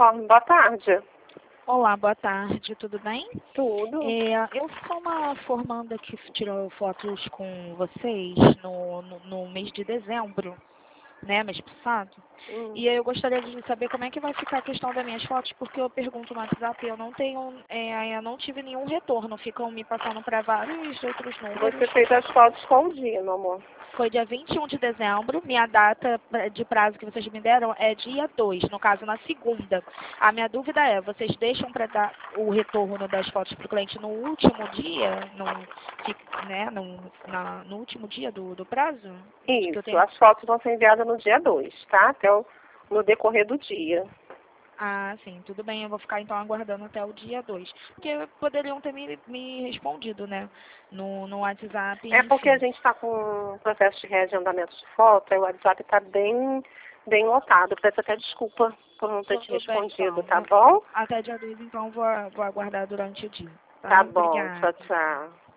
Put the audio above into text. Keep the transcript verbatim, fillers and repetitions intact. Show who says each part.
Speaker 1: Uniforme. Boa tarde.
Speaker 2: Olá, boa tarde, tudo bem?
Speaker 1: Tudo.
Speaker 2: É, eu sou uma formanda que tirou fotos com vocês no, no, no mês de dezembro, né, mês passado.
Speaker 1: Hum.
Speaker 2: E eu gostaria de saber como é que vai ficar a questão das minhas fotos, porque eu pergunto no WhatsApp e eu não tenho, é, eu não tive nenhum retorno, ficam me passando para vários outros números.
Speaker 1: Você fez as fotos qual dia, meu amor?
Speaker 2: Foi dia vinte e um de dezembro, minha data de prazo que vocês me deram é dia dois, no caso na segunda. A minha dúvida é, vocês deixam para dar o retorno das fotos para o cliente no último dia, no, né, no, na, no último dia do, do prazo? Que eu
Speaker 1: Isso,
Speaker 2: tenho...
Speaker 1: as fotos vão ser enviadas no dia dois, tá? Até o, no decorrer do dia.
Speaker 2: Ah, sim, tudo bem, eu vou ficar então aguardando até o dia dois. Porque poderiam ter me, me respondido, né, no, no WhatsApp,
Speaker 1: É porque
Speaker 2: enfim.
Speaker 1: a gente está com um processo de reagendamento de foto, aí o WhatsApp está bem, bem lotado. Peço até desculpa por não ter te
Speaker 2: Tudo bem,
Speaker 1: respondido,
Speaker 2: então.
Speaker 1: tá bom?
Speaker 2: Até dia dois, então, vou, vou aguardar durante o dia.
Speaker 1: Tá
Speaker 2: Tá?
Speaker 1: bom,
Speaker 2: Obrigada.
Speaker 1: tchau, tchau.